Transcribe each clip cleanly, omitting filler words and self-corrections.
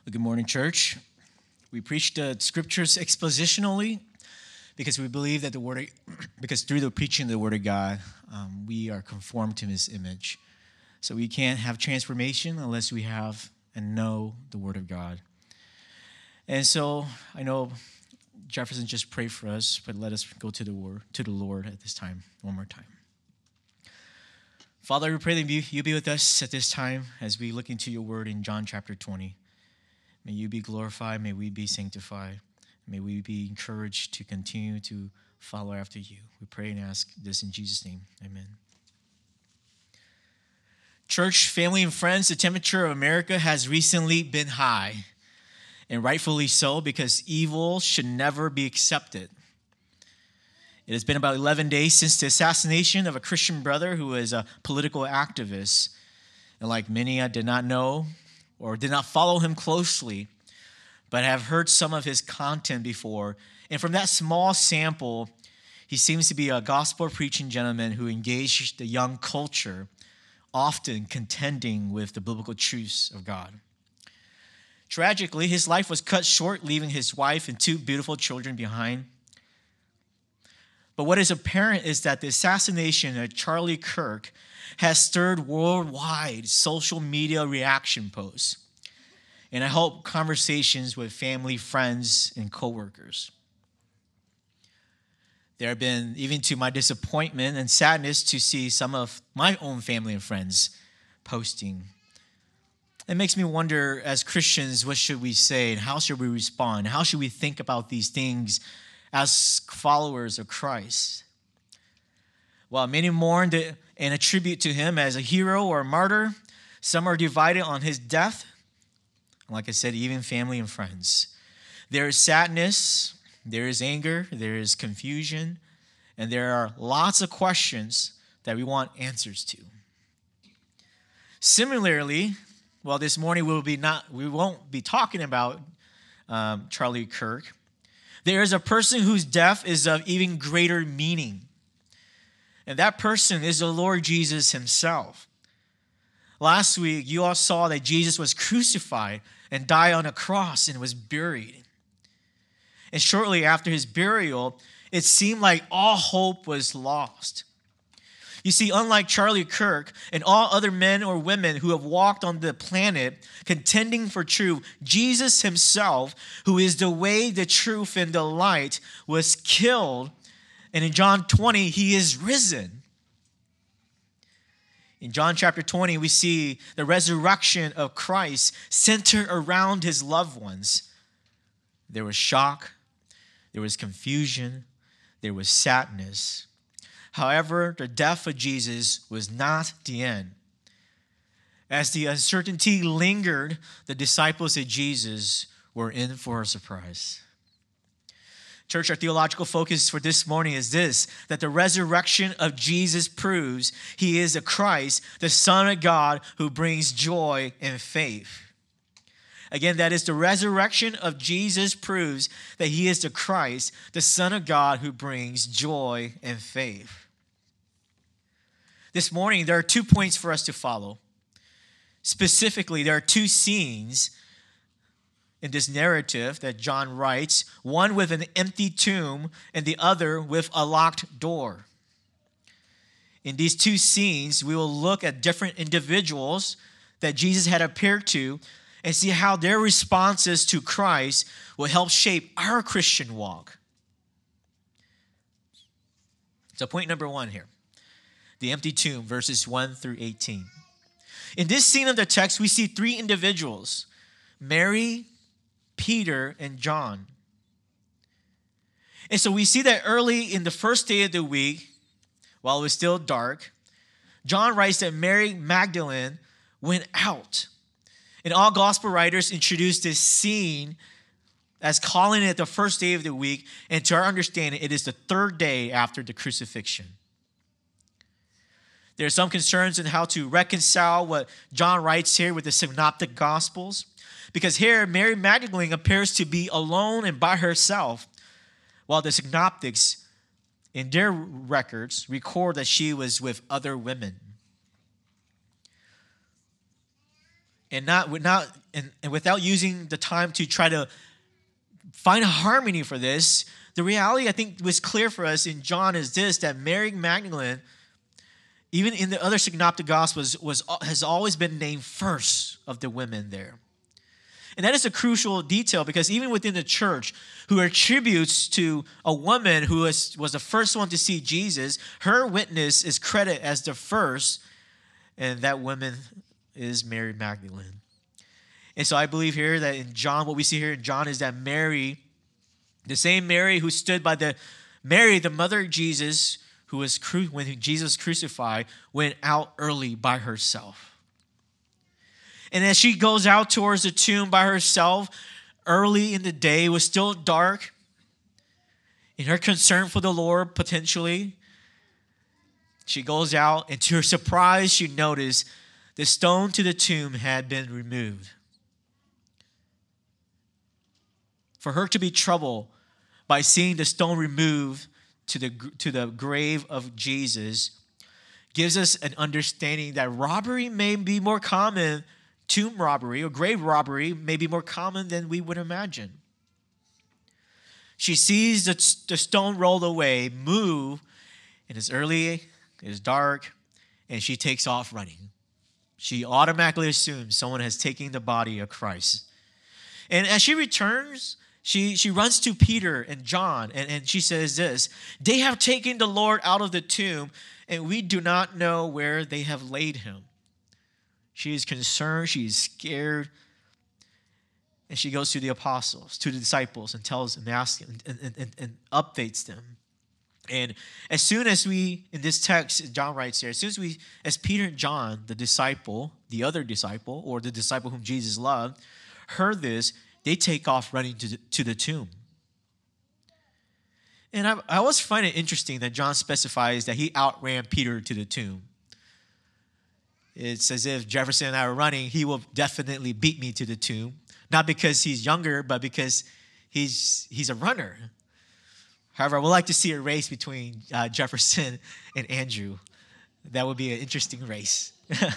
Good morning, church. We preach the scriptures expositionally because we believe that because through the preaching of the Word of God, we are conformed to His image. So we can't have transformation unless we have and know the Word of God. And so I know Jefferson just prayed for us, but let us go to the Lord at this time, one more time. Father, we pray that you be with us at this time as we look into your Word in John chapter 20. May you be glorified. May we be sanctified. May we be encouraged to continue to follow after you. We pray and ask this in Jesus' name. Amen. Church, family, and friends, the temperature of America has recently been high, and rightfully so, because evil should never be accepted. It has been about 11 days since the assassination of a Christian brother who was a political activist. And like many, I did not know or did not follow him closely, but have heard some of his content before. And from that small sample, he seems to be a gospel-preaching gentleman who engaged the young culture, often contending with the biblical truths of God. Tragically, his life was cut short, leaving his wife and two beautiful children behind. But what is apparent is that the assassination of Charlie Kirk has stirred worldwide social media reaction posts, and I hope conversations with family, friends, and coworkers. There have been, even to my disappointment and sadness, to see some of my own family and friends posting. It makes me wonder, as Christians, what should we say and how should we respond? How should we think about these things as followers of Christ? While many mourn and attribute to him as a hero or a martyr, some are divided on his death. Like I said, even family and friends. There is sadness, there is anger, there is confusion, and there are lots of questions that we want answers to. Similarly, well, this morning we won't be talking about Charlie Kirk. There is a person whose death is of even greater meaning. And that person is the Lord Jesus himself. Last week, you all saw that Jesus was crucified and died on a cross and was buried. And shortly after his burial, it seemed like all hope was lost. You see, unlike Charlie Kirk and all other men or women who have walked on the planet contending for truth, Jesus himself, who is the way, the truth, and the light, was killed. And in John 20, he is risen. In John chapter 20, we see the resurrection of Christ centered around his loved ones. There was shock, there was confusion, there was sadness. However, the death of Jesus was not the end. As the uncertainty lingered, the disciples of Jesus were in for a surprise. Church, our theological focus for this morning is this, that the resurrection of Jesus proves he is the Christ, the Son of God, who brings joy and faith. Again, that is the resurrection of Jesus proves that he is the Christ, the Son of God, who brings joy and faith. This morning, there are 2 points for us to follow. Specifically, there are 2 scenes in this narrative that John writes, one with an empty tomb and the other with a locked door. In these 2 scenes, we will look at different individuals that Jesus had appeared to and see how their responses to Christ will help shape our Christian walk. So point number 1 here, the empty tomb, verses 1 through 18. In this scene of the text, we see 3 individuals, Mary, Peter, and John. And so we see that early in the first day of the week, while it was still dark, John writes that Mary Magdalene went out. And all gospel writers introduce this scene as calling it the first day of the week. And to our understanding, it is the 3rd day after the crucifixion. There are some concerns in how to reconcile what John writes here with the synoptic gospels. Because here, Mary Magdalene appears to be alone and by herself, while the synoptics, in their records, record that she was with other women. and without using the time to try to find a harmony for this, the reality I think was clear for us in John is this, that Mary Magdalene, even in the other synoptic gospels, has always been named first of the women there. And that is a crucial detail because even within the church, who attributes to a woman who was the first one to see Jesus, her witness is credited as the first, and that woman is Mary Magdalene. And so I believe here that in John, what we see here in John is that Mary, the same Mary who stood by Mary, the mother of Jesus, who was when Jesus was crucified, went out early by herself. And as she goes out towards the tomb by herself, early in the day, it was still dark. In her concern for the Lord, potentially, she goes out, and to her surprise, she noticed the stone to the tomb had been removed. For her to be troubled by seeing the stone removed to the grave of Jesus gives us an understanding that robbery may be more common, tomb robbery or grave robbery may be more common than we would imagine. She sees the stone rolled away, move, and it's early, it is dark, and she takes off running. She automatically assumes someone has taken the body of Christ. And as she returns, she runs to Peter and John, and she says this, "They have taken the Lord out of the tomb, and we do not know where they have laid him." She is concerned, she is scared, and she goes to the apostles, to the disciples, and tells them, asks them, and updates them. And as soon as we, in this text, John writes here, as Peter and John, the disciple, the other disciple, or the disciple whom Jesus loved, heard this, they take off running to the tomb. And I always find it interesting that John specifies that he outran Peter to the tomb. It's as if Jefferson and I were running, he will definitely beat me to the tomb. Not because he's younger, but because he's a runner. However, I would like to see a race between Jefferson and Andrew. That would be an interesting race.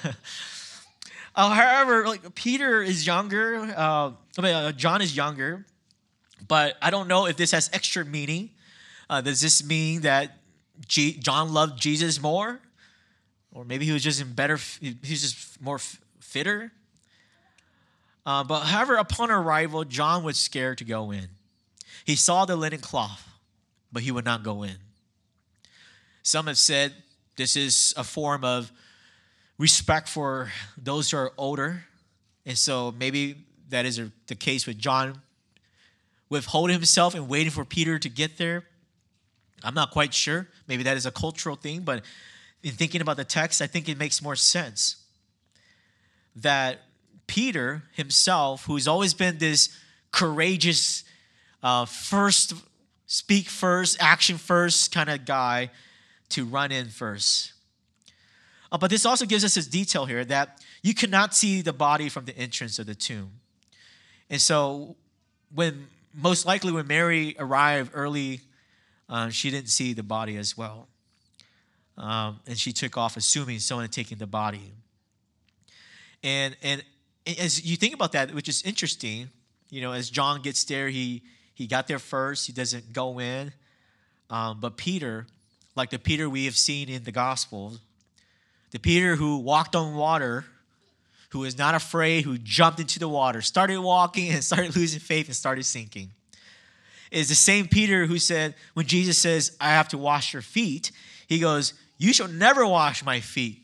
However, Peter is younger. John is younger, but I don't know if this has extra meaning. Does this mean that John loved Jesus more? Or maybe he was just he's just more fitter? But however, upon arrival, John was scared to go in. He saw the linen cloth, but he would not go in. Some have said this is a form of respect for those who are older. And so maybe that is the case with John withholding himself and waiting for Peter to get there. I'm not quite sure. Maybe that is a cultural thing, but in thinking about the text, I think it makes more sense that Peter himself, who's always been this courageous, first, speak first, action first kind of guy, to run in first. But this also gives us this detail here that you cannot see the body from the entrance of the tomb. And so most likely when Mary arrived early, she didn't see the body as well. And she took off assuming someone had taken the body. And as you think about that, which is interesting, as John gets there, he got there first. He doesn't go in. But Peter, like the Peter we have seen in the Gospels, the Peter who walked on water, who was not afraid, who jumped into the water, started walking and started losing faith and started sinking, is the same Peter who said, when Jesus says, "I have to wash your feet," he goes, "You shall never wash my feet."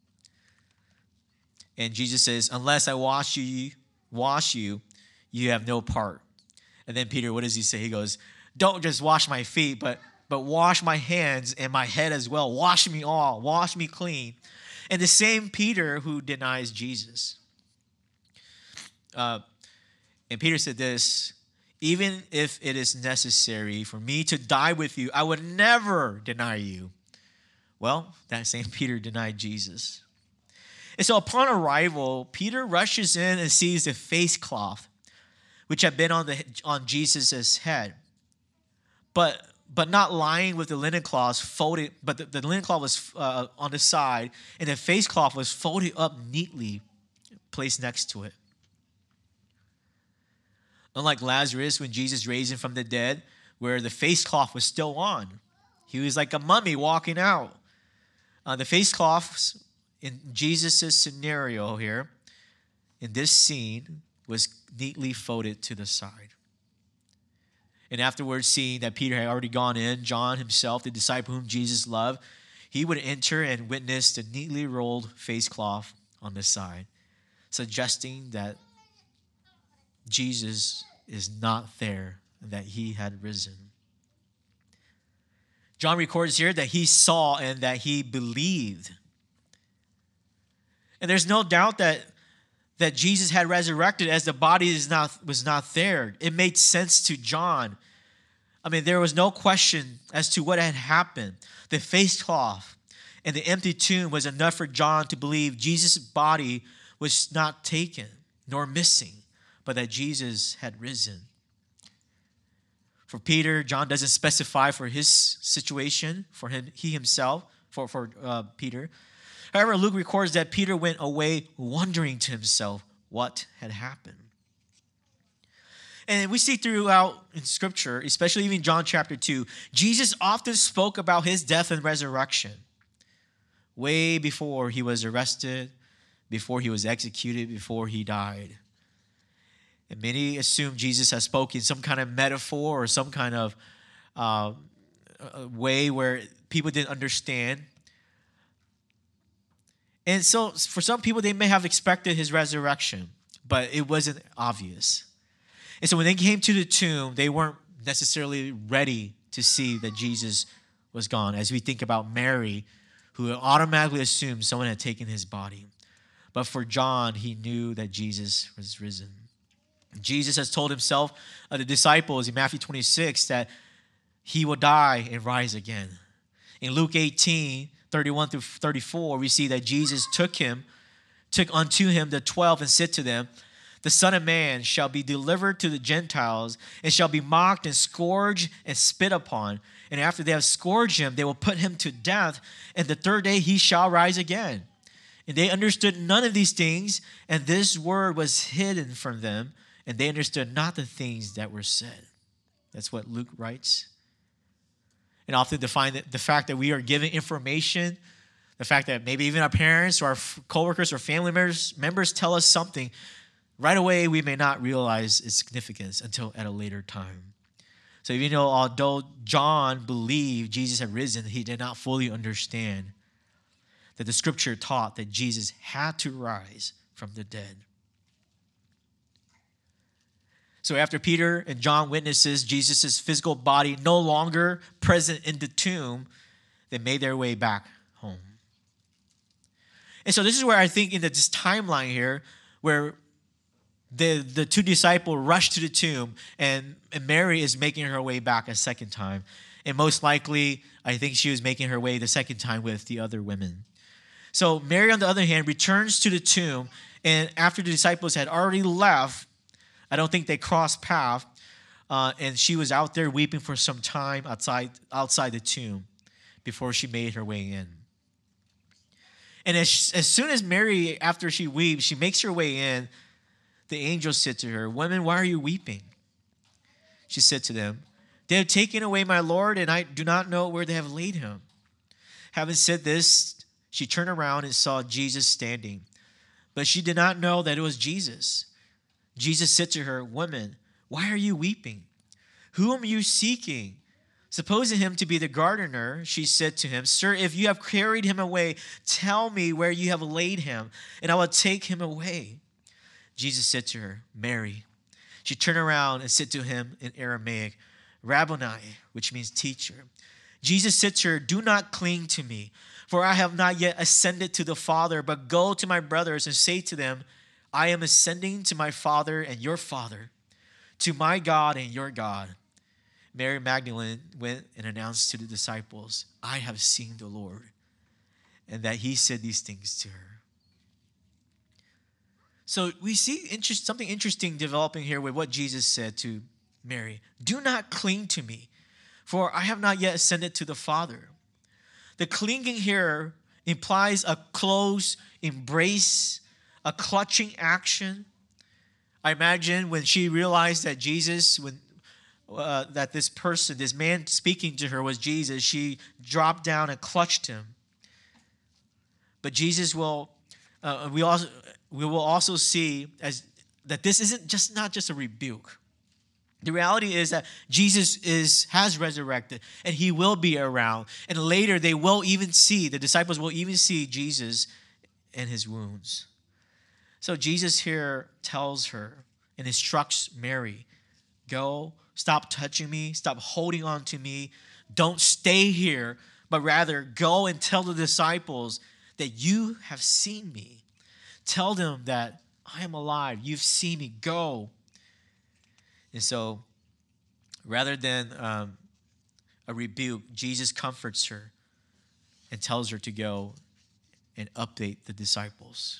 And Jesus says, "Unless I wash you, you have no part." And then Peter, what does he say? He goes, "Don't just wash my feet, but wash my hands and my head as well. Wash me all. Wash me clean." And the same Peter who denies Jesus. And Peter said this, "Even if it is necessary for me to die with you, I would never deny you." Well, that same Peter denied Jesus. And so upon arrival, Peter rushes in and sees the face cloth, which had been on Jesus' head, but not lying with the linen cloth folded. But the linen cloth was on the side, and the face cloth was folded up neatly, placed next to it. Unlike Lazarus, when Jesus raised him from the dead, where the face cloth was still on. He was like a mummy walking out. The face cloths in Jesus' scenario here, in this scene, was neatly folded to the side. And afterwards, seeing that Peter had already gone in, John himself, the disciple whom Jesus loved, he would enter and witness the neatly rolled face cloth on the side, suggesting that Jesus is not there and that he had risen. John records here that he saw and that he believed. And there's no doubt that Jesus had resurrected as the body was not there. It made sense to John. I mean, there was no question as to what had happened. The face cloth and the empty tomb was enough for John to believe Jesus' body was not taken nor missing, but that Jesus had risen. For Peter, John doesn't specify for his situation, for him, he himself, for Peter. However, Luke records that Peter went away wondering to himself what had happened. And we see throughout in Scripture, especially even John chapter 2, Jesus often spoke about his death and resurrection way before he was arrested, before he was executed, before he died. And many assume Jesus has spoken some kind of metaphor or some kind of way where people didn't understand. And so for some people, they may have expected his resurrection, but it wasn't obvious. And so when they came to the tomb, they weren't necessarily ready to see that Jesus was gone. As we think about Mary, who automatically assumed someone had taken his body. But for John, he knew that Jesus was risen. Jesus has told himself, the disciples in Matthew 26, that he will die and rise again. In Luke 18, 31 through 34, we see that Jesus took unto him the 12 and said to them, the Son of Man shall be delivered to the Gentiles and shall be mocked and scourged and spit upon. And after they have scourged him, they will put him to death. And the third day he shall rise again. And they understood none of these things, and this word was hidden from them, and they understood not the things that were said. That's what Luke writes. And often define the fact that we are given information, the fact that maybe even our parents or our coworkers or family members tell us something, right away we may not realize its significance until at a later time. So even though although John believed Jesus had risen, he did not fully understand that the scripture taught that Jesus had to rise from the dead. So after Peter and John witnesses Jesus' physical body no longer present in the tomb, they made their way back home. And so this is where I think in this timeline here, where the two disciples rush to the tomb and Mary is making her way back a second time. And most likely, I think she was making her way the second time with the other women. So Mary, on the other hand, returns to the tomb, and after the disciples had already left, I don't think they crossed paths, and she was out there weeping for some time outside the tomb before she made her way in. And as soon as Mary, after she weeps, she makes her way in, the angel said to her, "Women, why are you weeping?" She said to them, "They have taken away my Lord, and I do not know where they have laid him." Having said this, she turned around and saw Jesus standing, but she did not know that it was Jesus. Jesus said to her, "Woman, why are you weeping? Whom are you seeking?" Supposing him to be the gardener, she said to him, "Sir, if you have carried him away, tell me where you have laid him, and I will take him away." Jesus said to her, "Mary." She turned around and said to him in Aramaic, "Rabboni," which means teacher. Jesus said to her, "Do not cling to me, for I have not yet ascended to the Father, but go to my brothers and say to them, I am ascending to my Father and your Father, to my God and your God." Mary Magdalene went and announced to the disciples, "I have seen the Lord," and that he said these things to her. So we see something interesting developing here with what Jesus said to Mary. Do not cling to me, for I have not yet ascended to the Father. The clinging here implies a close embrace, a clutching action. I imagine when she realized that that this man speaking to her was Jesus, she dropped down and clutched him. But Jesus we will also see that this isn't not just a rebuke. The reality is that Jesus has resurrected and he will be around. And later the disciples will even see Jesus and his wounds. So Jesus here tells her and instructs Mary, go, stop touching me, stop holding on to me, don't stay here, but rather go and tell the disciples that you have seen me. Tell them that I am alive, you've seen me, go. And so, rather than a rebuke, Jesus comforts her and tells her to go and update the disciples.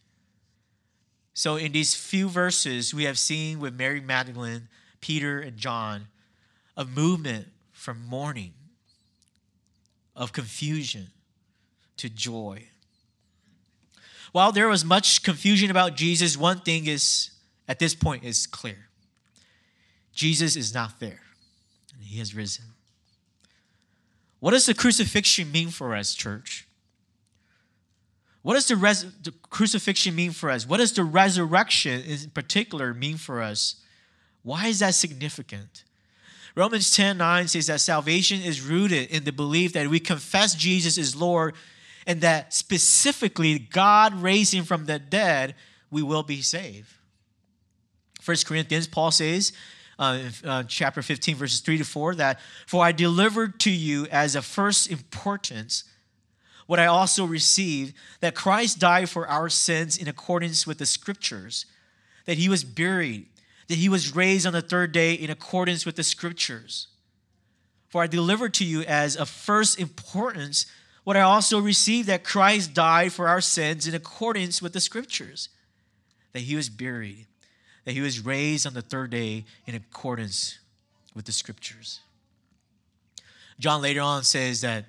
So in these few verses, we have seen with Mary Magdalene, Peter, and John, a movement from mourning, of confusion, to joy. While there was much confusion about Jesus, one thing at this point is clear. Jesus is not there. He has risen. What does the crucifixion mean for us, church? What does the crucifixion mean for us? What does the resurrection in particular mean for us? Why is that significant? Romans 10:9 says that salvation is rooted in the belief that we confess Jesus is Lord and that specifically God raised him from the dead, we will be saved. 1 Corinthians, Paul says, chapter 15, verses 3-4, that, for I delivered to you as of first importance what I also received, that Christ died for our sins in accordance with the Scriptures, that he was buried, that he was raised on the third day in accordance with the Scriptures. For I delivered to you as of first importance what I also received, that Christ died for our sins in accordance with the Scriptures, that he was buried, that he was raised on the third day in accordance with the Scriptures. John later on says that,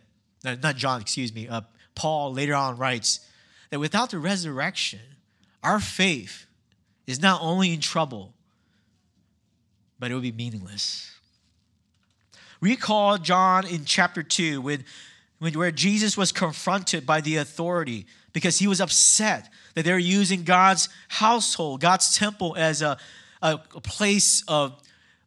Paul later on writes that without the resurrection, our faith is not only in trouble, but it will be meaningless. Recall John in chapter 2 where Jesus was confronted by the authority because he was upset that they're using God's household, God's temple as a place of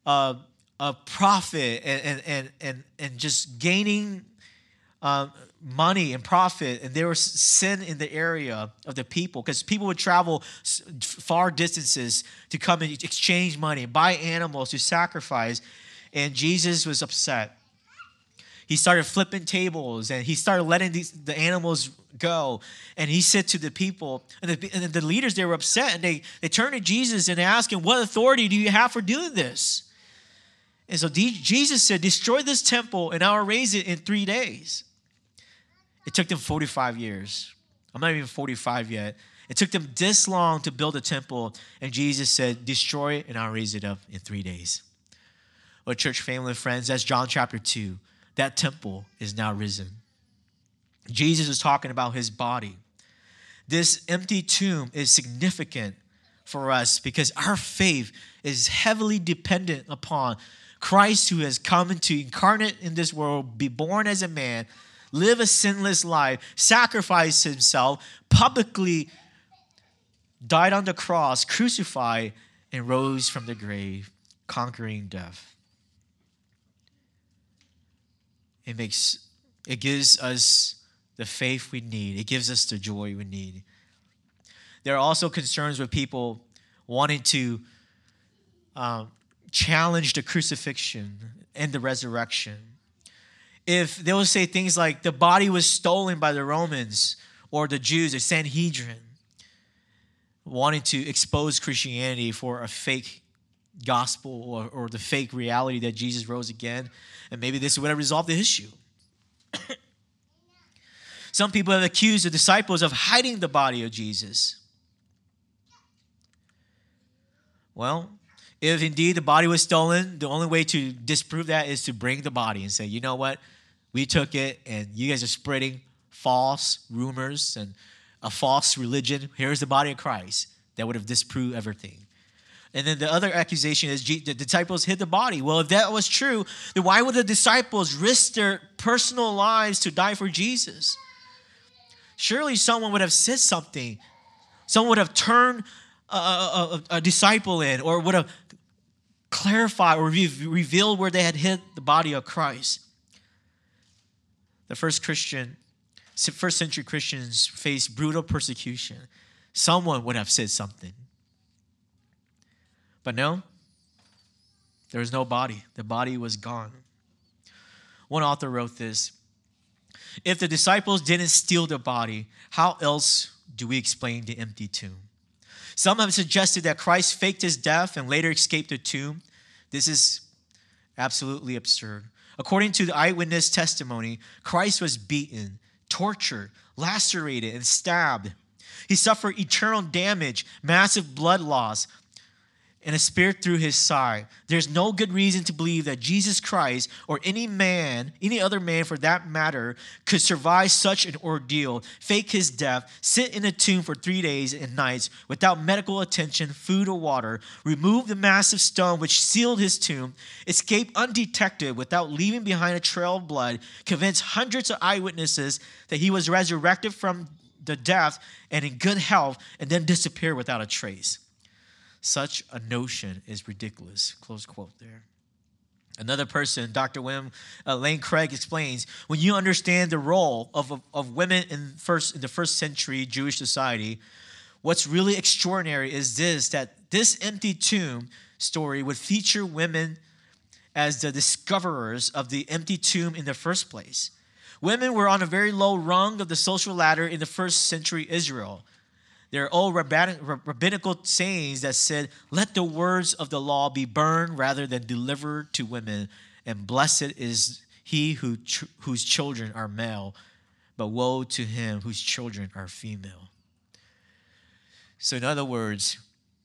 profit and just gaining money and profit. And there was sin in the area of the people because people would travel far distances to come and exchange money, buy animals to sacrifice. And Jesus was upset. He started flipping tables and he started letting the animals go. And he said to the people, and the leaders, they were upset, and they turned to Jesus and they asked him, what authority do you have for doing this? And so Jesus said, destroy this temple and I'll raise it in 3 days. It took them 45 years. I'm not even 45 yet. It took them this long to build a temple, and Jesus said, destroy it and I'll raise it up in 3 days. Well, church family and friends, that's John chapter 2. That temple is now risen. Jesus is talking about his body. This empty tomb is significant for us because our faith is heavily dependent upon Christ, who has come to incarnate in this world, be born as a man, live a sinless life, sacrifice himself, publicly died on the cross, crucified, and rose from the grave, conquering death. It gives us the faith we need. It gives us the joy we need. There are also concerns with people wanting to challenge the crucifixion and the resurrection. If they will say things like the body was stolen by the Romans or the Jews, the Sanhedrin, wanting to expose Christianity for a fake gospel or the fake reality that Jesus rose again, and maybe this would have resolved the issue. Some people have accused the disciples of hiding the body of Jesus. Well, if indeed the body was stolen, the only way to disprove that is to bring the body and say, you know what? We took it, and you guys are spreading false rumors and a false religion. Here's the body of Christ. That would have disproved everything. And then the other accusation is the disciples hid the body. Well, if that was true, then why would the disciples risk their personal lives to die for Jesus? Surely someone would have said something. Someone would have turned a disciple in, or would have clarified or revealed where they had hid the body of Christ. The first century Christians faced brutal persecution. Someone would have said something. But no, there was no body. The body was gone. One author wrote this: if the disciples didn't steal the body, how else do we explain the empty tomb? Some have suggested that Christ faked his death and later escaped the tomb. This is absolutely absurd. According to the eyewitness testimony, Christ was beaten, tortured, lacerated, and stabbed. He suffered eternal damage, massive blood loss, and a spear through his side. There's no good reason to believe that Jesus Christ, or any other man for that matter, could survive such an ordeal, fake his death, sit in a tomb for 3 days and nights without medical attention, food, or water, remove the massive stone which sealed his tomb, escape undetected without leaving behind a trail of blood, convince hundreds of eyewitnesses that he was resurrected from the death and in good health, and then disappear without a trace. Such a notion is ridiculous. Close quote there. Another person, Dr. William Lane Craig, explains, when you understand the role of women in the first century Jewish society, what's really extraordinary is that this empty tomb story would feature women as the discoverers of the empty tomb in the first place. Women were on a very low rung of the social ladder in the first century Israel. There are old rabbinical sayings that said, let the words of the law be burned rather than delivered to women, and blessed is he whose children are male, but woe to him whose children are female. So in other words,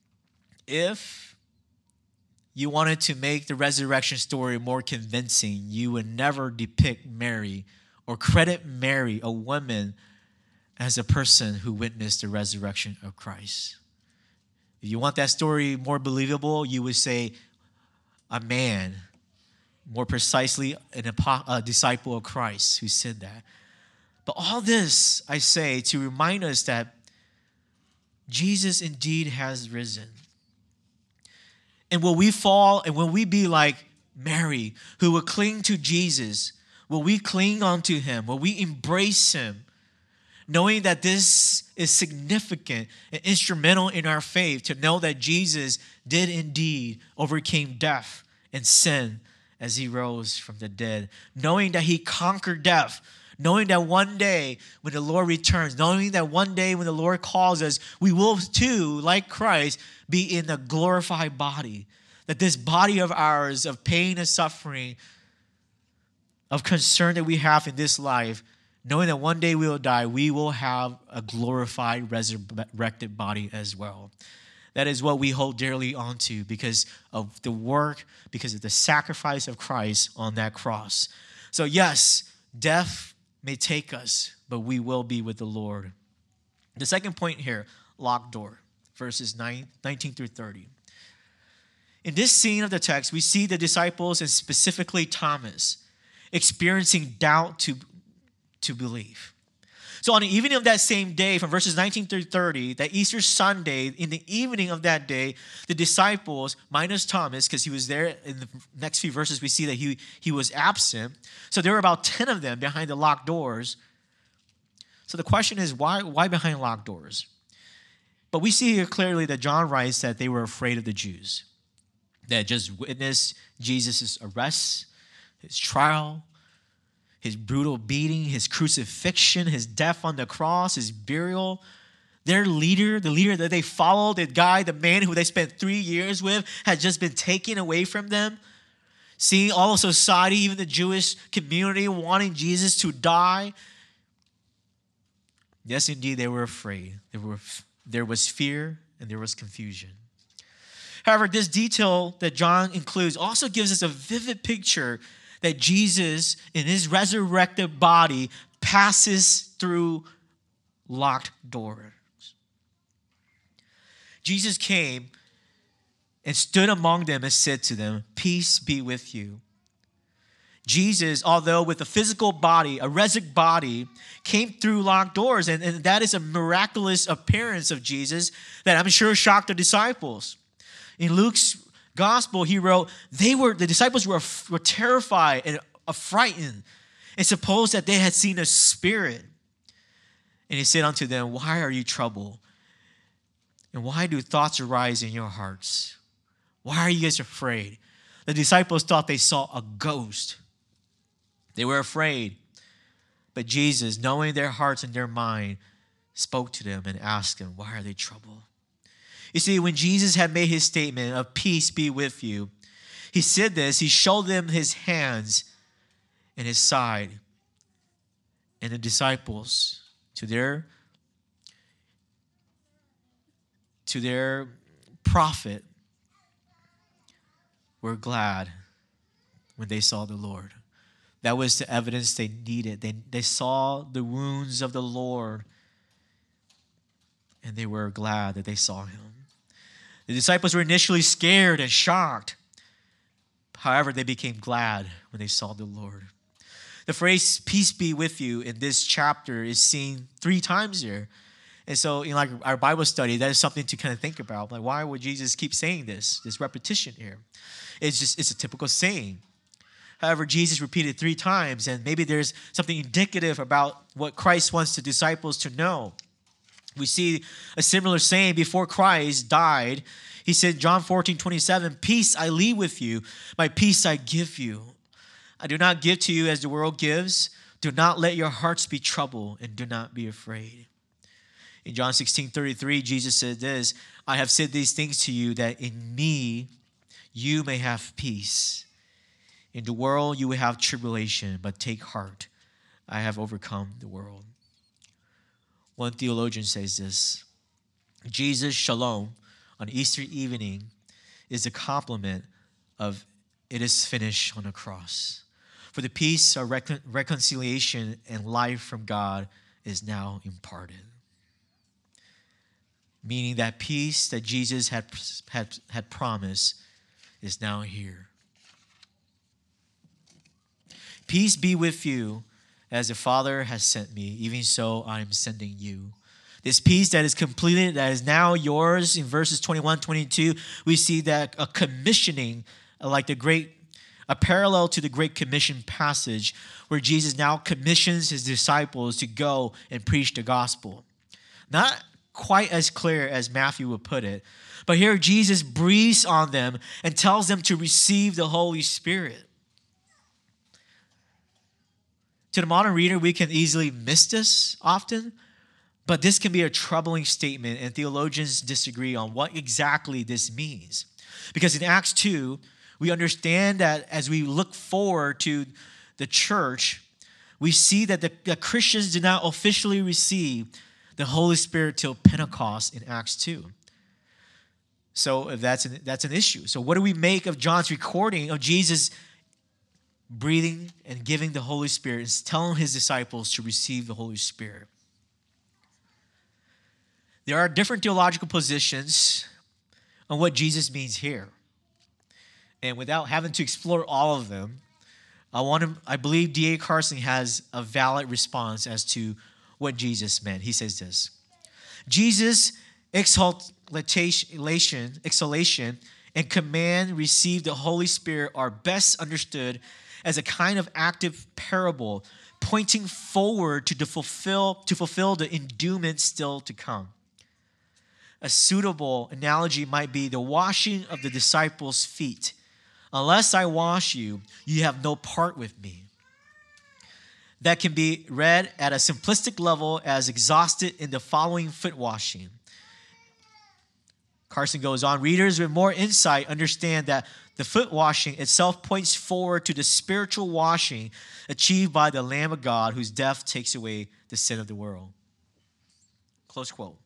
if you wanted to make the resurrection story more convincing, you would never depict Mary or credit Mary, a woman, as a person who witnessed the resurrection of Christ. If you want that story more believable, you would say a man, more precisely a disciple of Christ who said that. But all this I say to remind us that Jesus indeed has risen. And will we fall and will we be like Mary, who will cling to Jesus? Will we cling onto him? Will we embrace him? Knowing that this is significant and instrumental in our faith, to know that Jesus did indeed overcome death and sin as he rose from the dead. Knowing that he conquered death. Knowing that one day when the Lord returns, knowing that one day when the Lord calls us, we will too, like Christ, be in a glorified body. That this body of ours, of pain and suffering, of concern that we have in this life, knowing that one day we will die, we will have a glorified, resurrected body as well. That is what we hold dearly onto because of the work, because of the sacrifice of Christ on that cross. So yes, death may take us, but we will be with the Lord. The second point here, locked door, verses 19 through 30. In this scene of the text, we see the disciples, and specifically Thomas, experiencing doubt to believe. So on the evening of that same day, from verses 19 through 30, that Easter Sunday, in the evening of that day, the disciples, minus Thomas, because he was there in the next few verses, we see that he was absent. So there were about 10 of them behind the locked doors. So the question is, why behind locked doors? But we see here clearly that John writes that they were afraid of the Jews. They had just witnessed Jesus' arrest, his trial, his brutal beating, his crucifixion, his death on the cross, his burial. Their leader, the leader that they followed, the man who they spent 3 years with, had just been taken away from them. Seeing all of society, even the Jewish community, wanting Jesus to die. Yes, indeed, they were afraid. There was fear and there was confusion. However, this detail that John includes also gives us a vivid picture that Jesus, in his resurrected body, passes through locked doors. Jesus came and stood among them and said to them, "Peace be with you." Jesus, although with a physical body, a resurrected body, came through locked doors. And that is a miraculous appearance of Jesus that I'm sure shocked the disciples. In Luke's gospel, he wrote, the disciples were terrified and frightened and supposed that they had seen a spirit. And he said unto them, "Why are you troubled? And why do thoughts arise in your hearts? Why are you guys afraid?" The disciples thought they saw a ghost. They were afraid. But Jesus, knowing their hearts and their mind, spoke to them and asked them, "Why are they troubled?" You see, when Jesus had made his statement of "Peace be with you," he said this, he showed them his hands and his side. And the disciples, to their prophet, were glad when they saw the Lord. That was the evidence they needed. They saw the wounds of the Lord, and they were glad that they saw him. The disciples were initially scared and shocked. However, they became glad when they saw the Lord. The phrase "peace be with you" in this chapter is seen 3 times here. And so in like our Bible study, that is something to kind of think about. Like, why would Jesus keep saying this repetition here? It's a typical saying. However, Jesus repeated 3 times, and maybe there's something indicative about what Christ wants the disciples to know. We see a similar saying before Christ died. He said, John 14:27, "Peace I leave with you, my peace I give you. I do not give to you as the world gives. Do not let your hearts be troubled, and do not be afraid." In John 16:33, Jesus said this, "I have said these things to you that in me you may have peace. In the world you will have tribulation, but take heart. I have overcome the world." One theologian says this, Jesus' shalom on Easter evening is a complement of "it is finished" on the cross. For the peace of reconciliation and life from God is now imparted. Meaning that peace that Jesus had promised is now here. "Peace be with you, as the Father has sent me, even so I am sending you." This peace that is completed, that is now yours. In verses 21, 22, we see that a commissioning, like a parallel to the Great Commission passage, where Jesus now commissions his disciples to go and preach the gospel. Not quite as clear as Matthew would put it, but here Jesus breathes on them and tells them to receive the Holy Spirit. To the modern reader, we can easily miss this often, but this can be a troubling statement, and theologians disagree on what exactly this means. Because in Acts 2, we understand that as we look forward to the church, we see that the Christians did not officially receive the Holy Spirit till Pentecost in Acts 2. So that's an issue. So what do we make of John's recording of Jesus breathing and giving the Holy Spirit and telling his disciples to receive the Holy Spirit? There are different theological positions on what Jesus means here. And without having to explore all of them, I believe D.A. Carson has a valid response as to what Jesus meant. He says this: Jesus' exhalation and command receive the Holy Spirit are best understood as a kind of active parable pointing forward to fulfill the endowment still to come. A suitable analogy might be the washing of the disciples' feet. "Unless I wash you, you have no part with me." That can be read at a simplistic level as exhausted in the following foot washing. Carson goes on, readers with more insight understand that the foot washing itself points forward to the spiritual washing achieved by the Lamb of God, whose death takes away the sin of the world. Close quote.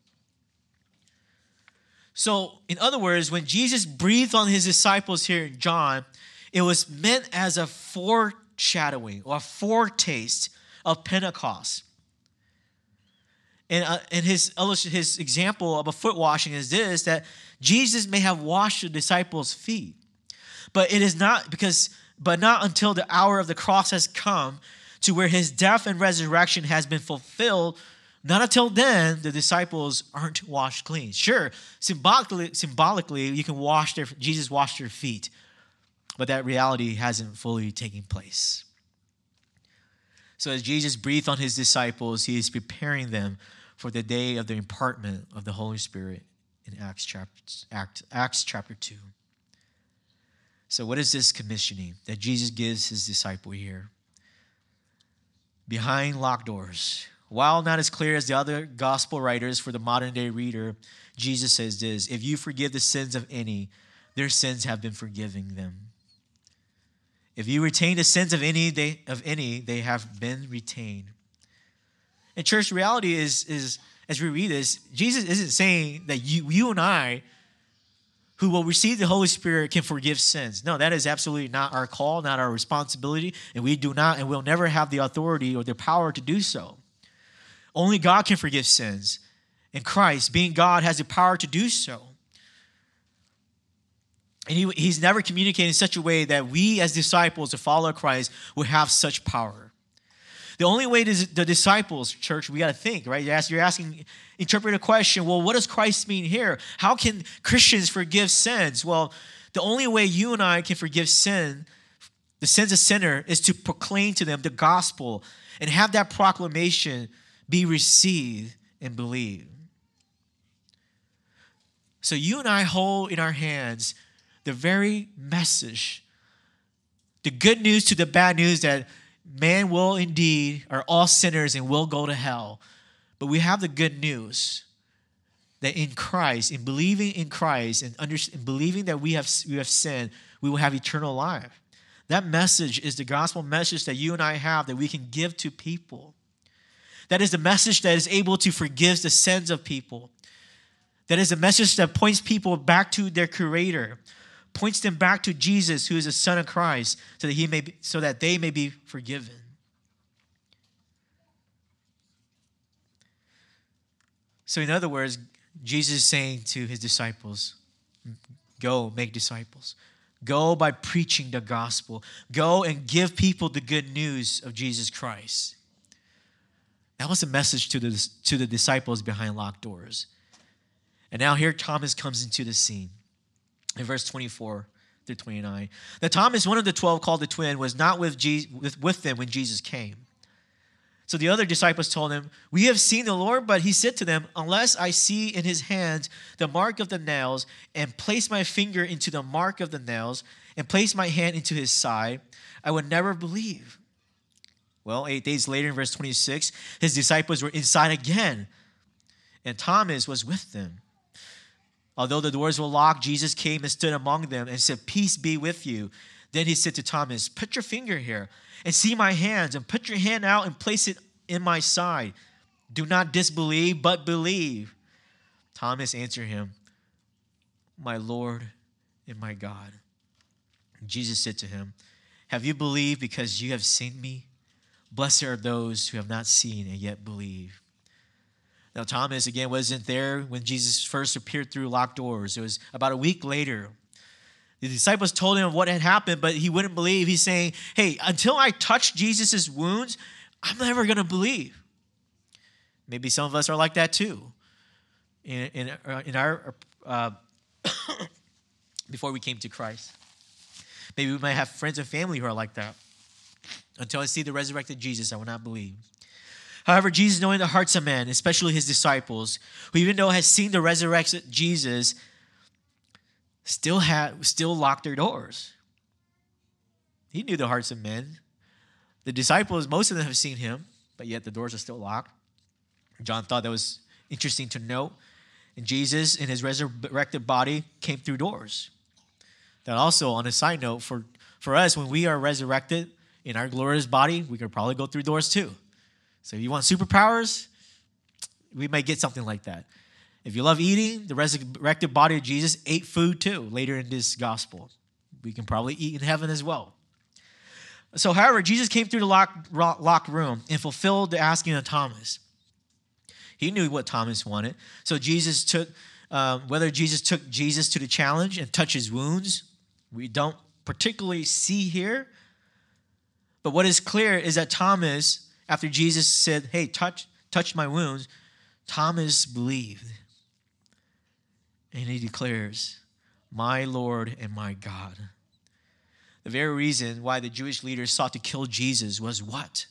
So, in other words, when Jesus breathed on his disciples here in John, it was meant as a foreshadowing or a foretaste of Pentecost. And his example of a foot washing is this, that Jesus may have washed the disciples' feet, but not until the hour of the cross has come to where his death and resurrection has been fulfilled. Not until then, the disciples aren't washed clean. Sure, symbolically, you can Jesus washed their feet, but that reality hasn't fully taken place. So as Jesus breathed on his disciples, he is preparing them for the day of the impartment of the Holy Spirit in Acts chapter 2. So what is this commissioning that Jesus gives his disciple here? Behind locked doors. While not as clear as the other gospel writers for the modern day reader, Jesus says this: if you forgive the sins of any, their sins have been forgiven them. If you retain the sins of any, they have been retained. And church, reality is as we read this, Jesus isn't saying that you and I, who will receive the Holy Spirit, can forgive sins. No, that is absolutely not our call, not our responsibility, and we do not and will never have the authority or the power to do so. Only God can forgive sins, and Christ, being God, has the power to do so. And he's never communicated in such a way that we as disciples, to follow Christ, will have such power. The only way the disciples, church, we got to think, right? You're asking, interpret a question. Well, what does Christ mean here? How can Christians forgive sins? Well, the only way you and I can forgive sin, the sins of sinner, is to proclaim to them the gospel and have that proclamation be received and believed. So you and I hold in our hands the very message, the good news to the bad news, that man will indeed, are all sinners and will go to hell. But we have the good news that in Christ, in believing in Christ and believing that we have sinned, we will have eternal life. That message is the gospel message that you and I have, that we can give to people. That is the message that is able to forgive the sins of people. That is a message that points people back to their Creator, points them back to Jesus, who is the Son of Christ, so that they may be forgiven. So in other words, Jesus is saying to his disciples, go make disciples. Go by preaching the gospel. Go and give people the good news of Jesus Christ. That was the message to the disciples behind locked doors. And now here Thomas comes into the scene. In verse 24 through 29. Now Thomas, one of the 12 called the twin, was not with them when Jesus came. So the other disciples told him, we have seen the Lord, but he said to them, unless I see in his hands the mark of the nails, and place my finger into the mark of the nails, and place my hand into his side, I would never believe. Well, 8 days later in verse 26, his disciples were inside again, and Thomas was with them. Although the doors were locked, Jesus came and stood among them and said, peace be with you. Then he said to Thomas, put your finger here and see my hands, and put your hand out and place it in my side. Do not disbelieve, but believe. Thomas answered him, my Lord and my God. Jesus said to him, have you believed because you have seen me? Blessed are those who have not seen and yet believe. Now, Thomas, again, wasn't there when Jesus first appeared through locked doors. It was about a week later. The disciples told him what had happened, but he wouldn't believe. He's saying, hey, until I touch Jesus' wounds, I'm never going to believe. Maybe some of us are like that too. In our before we came to Christ. Maybe we might have friends and family who are like that. Until I see the resurrected Jesus, I will not believe. However, Jesus, knowing the hearts of men, especially his disciples, who even though has seen the resurrected Jesus, still locked their doors. He knew the hearts of men. The disciples, most of them have seen him, but yet the doors are still locked. John thought that was interesting to note. And Jesus, in his resurrected body, came through doors. That also, on a side note, for us, when we are resurrected in our glorious body, we could probably go through doors too. So if you want superpowers, we may get something like that. If you love eating, the resurrected body of Jesus ate food too later in this gospel. We can probably eat in heaven as well. So however, Jesus came through the locked room and fulfilled the asking of Thomas. He knew what Thomas wanted. So whether Jesus took Jesus to the challenge and touched his wounds, we don't particularly see here. But what is clear is that Thomas, after Jesus said, hey, touch my wounds, Thomas believed. And he declares, my Lord and my God. The very reason why the Jewish leaders sought to kill Jesus was what?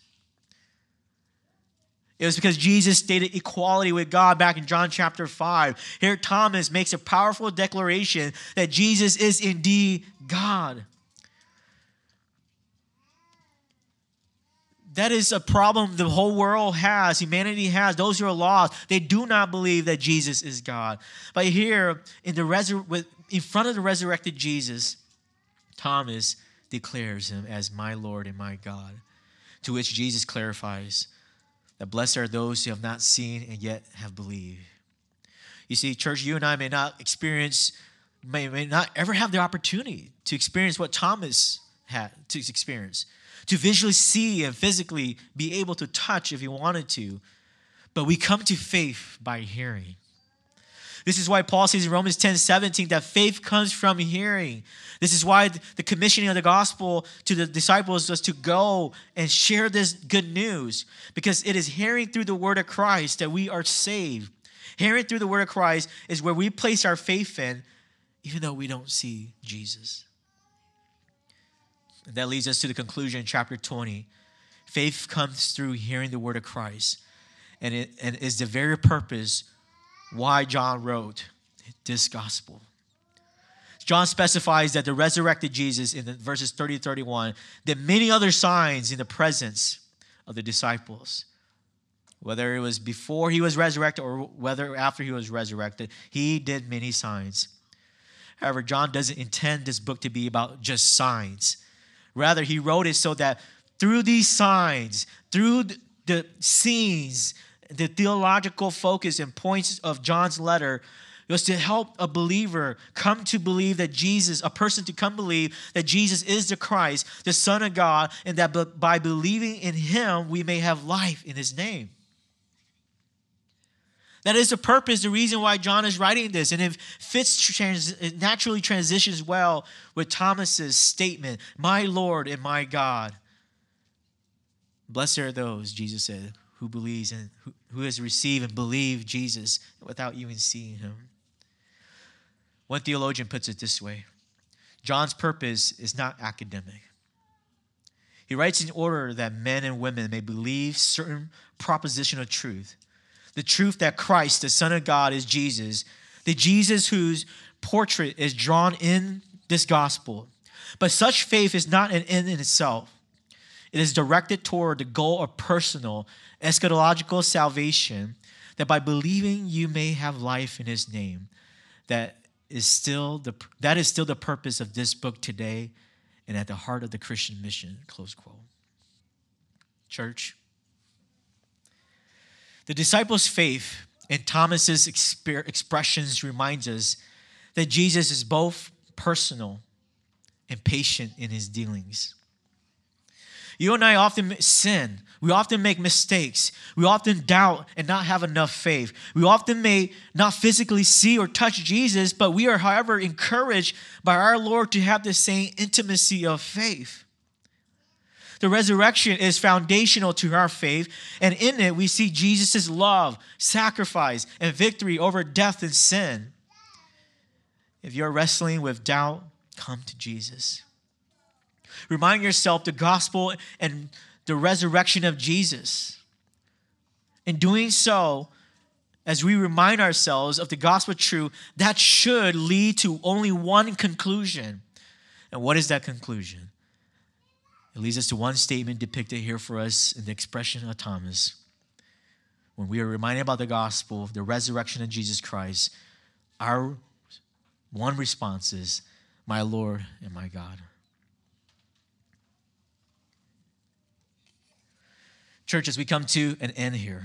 It was because Jesus stated equality with God back in John chapter 5. Here Thomas makes a powerful declaration that Jesus is indeed God. That is a problem the whole world has, humanity has. Those who are lost, they do not believe that Jesus is God. But here, in front of the resurrected Jesus, Thomas declares him as my Lord and my God, to which Jesus clarifies that blessed are those who have not seen and yet have believed. You see, church, you and I may not ever have the opportunity to experience what Thomas had to experience, to visually see and physically be able to touch if he wanted to. But we come to faith by hearing. This is why Paul says in Romans 10:17 that faith comes from hearing. This is why the commissioning of the gospel to the disciples was to go and share this good news. Because it is hearing through the word of Christ that we are saved. Hearing through the word of Christ is where we place our faith in, even though we don't see Jesus. And that leads us to the conclusion in chapter 20. Faith comes through hearing the word of Christ. And it is the very purpose why John wrote this gospel. John specifies that the resurrected Jesus in the verses 30 to 31 did many other signs in the presence of the disciples. Whether it was before he was resurrected or whether after he was resurrected, he did many signs. However, John doesn't intend this book to be about just signs. Rather, he wrote it so that through these signs, through the scenes, the theological focus and points of John's letter was to help a believer come to believe that a person to come believe that Jesus is the Christ, the Son of God, and that by believing in him, we may have life in his name. That is the purpose, the reason why John is writing this. And it naturally transitions well with Thomas's statement, my Lord and my God. Blessed are those, Jesus said, who believes and who has received and believed Jesus without even seeing him. One theologian puts it this way: John's purpose is not academic. He writes in order that men and women may believe certain proposition of truth. The truth that Christ, the Son of God, is Jesus. The Jesus whose portrait is drawn in this gospel. But such faith is not an end in itself. It is directed toward the goal of personal, eschatological salvation, that by believing you may have life in his name. That is still the purpose of this book today and at the heart of the Christian mission, close quote. Church, the disciples' faith in Thomas's expressions reminds us that Jesus is both personal and patient in his dealings. You and I often sin. We often make mistakes. We often doubt and not have enough faith. We often may not physically see or touch Jesus, but we are, however, encouraged by our Lord to have the same intimacy of faith. The resurrection is foundational to our faith, and in it we see Jesus' love, sacrifice, and victory over death and sin. If you're wrestling with doubt, come to Jesus. Remind yourself the gospel and the resurrection of Jesus. In doing so, as we remind ourselves of the gospel truth, that should lead to only one conclusion. And what is that conclusion? It leads us to one statement depicted here for us in the expression of Thomas. When we are reminded about the gospel, the resurrection of Jesus Christ, our one response is, my Lord and my God. Church, as we come to an end here,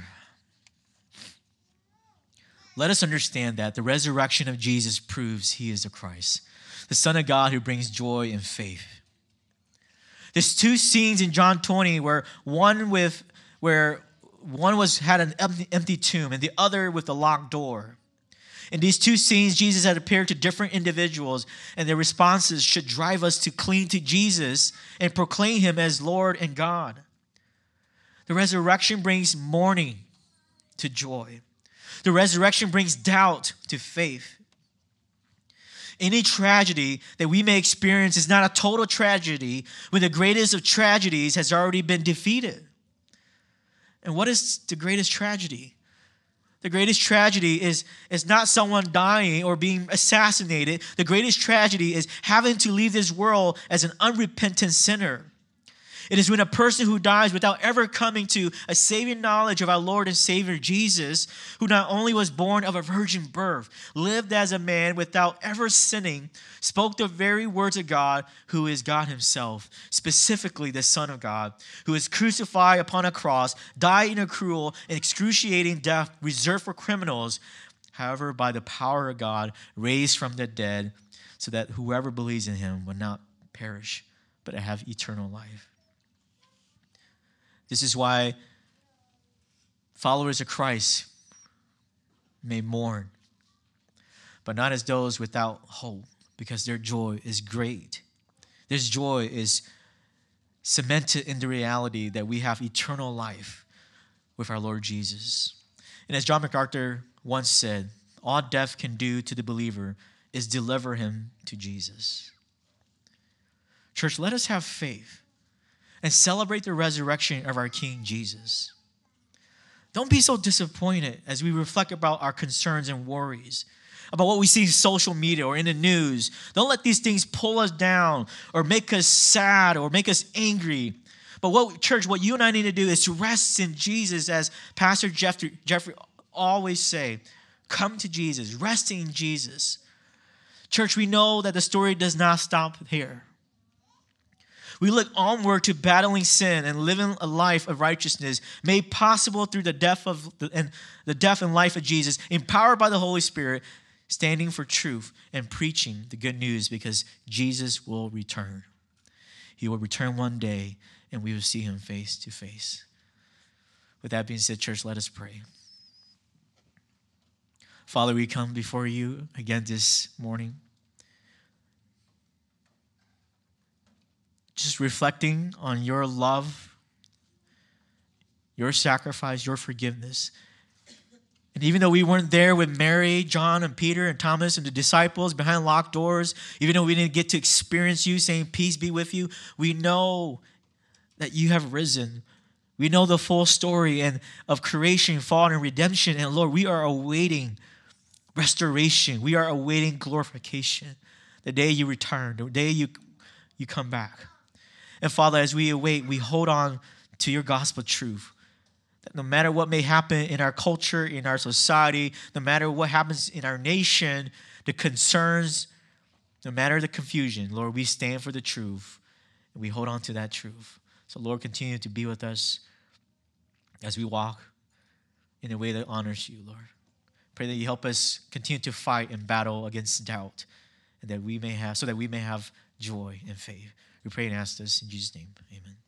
let us understand that the resurrection of Jesus proves he is the Christ, the Son of God who brings joy and faith. There's two scenes in John 20 where one had an empty tomb and the other with a locked door. In these two scenes, Jesus had appeared to different individuals, and their responses should drive us to cling to Jesus and proclaim him as Lord and God. The resurrection brings mourning to joy. The resurrection brings doubt to faith. Any tragedy that we may experience is not a total tragedy when the greatest of tragedies has already been defeated. And what is the greatest tragedy? The greatest tragedy is not someone dying or being assassinated. The greatest tragedy is having to leave this world as an unrepentant sinner. It is when a person who dies without ever coming to a saving knowledge of our Lord and Savior Jesus, who not only was born of a virgin birth, lived as a man without ever sinning, spoke the very words of God, who is God himself, specifically the Son of God, who was crucified upon a cross, died in a cruel and excruciating death reserved for criminals, however, by the power of God, raised from the dead, so that whoever believes in him will not perish, but have eternal life. This is why followers of Christ may mourn, but not as those without hope, because their joy is great. This joy is cemented in the reality that we have eternal life with our Lord Jesus. And as John MacArthur once said, all death can do to the believer is deliver him to Jesus. Church, let us have faith and celebrate the resurrection of our King Jesus. Don't be so disappointed as we reflect about our concerns and worries, about what we see in social media or in the news. Don't let these things pull us down or make us sad or make us angry. But what you and I need to do is to rest in Jesus, as Pastor Jeffrey always say, come to Jesus, rest in Jesus. Church, we know that the story does not stop here. We look onward to battling sin and living a life of righteousness made possible through the death and life of Jesus, empowered by the Holy Spirit, standing for truth and preaching the good news, because Jesus will return. He will return one day, and we will see him face to face. With that being said, church, let us pray. Father, we come before you again this morning, just reflecting on your love, your sacrifice, your forgiveness. And even though we weren't there with Mary, John, and Peter, and Thomas, and the disciples behind locked doors, even though we didn't get to experience you saying, peace be with you, we know that you have risen. We know the full story and of creation, fall, and redemption. And Lord, we are awaiting restoration. We are awaiting glorification. The day you return, the day you come back. And Father, as we await, we hold on to your gospel truth, that no matter what may happen in our culture, in our society, no matter what happens in our nation, the concerns, no matter the confusion, Lord, we stand for the truth, and we hold on to that truth. So Lord, continue to be with us as we walk in a way that honors you, Lord. Pray that you help us continue to fight and battle against doubt, and that we may have joy and faith. We pray and ask this in Jesus' name. Amen.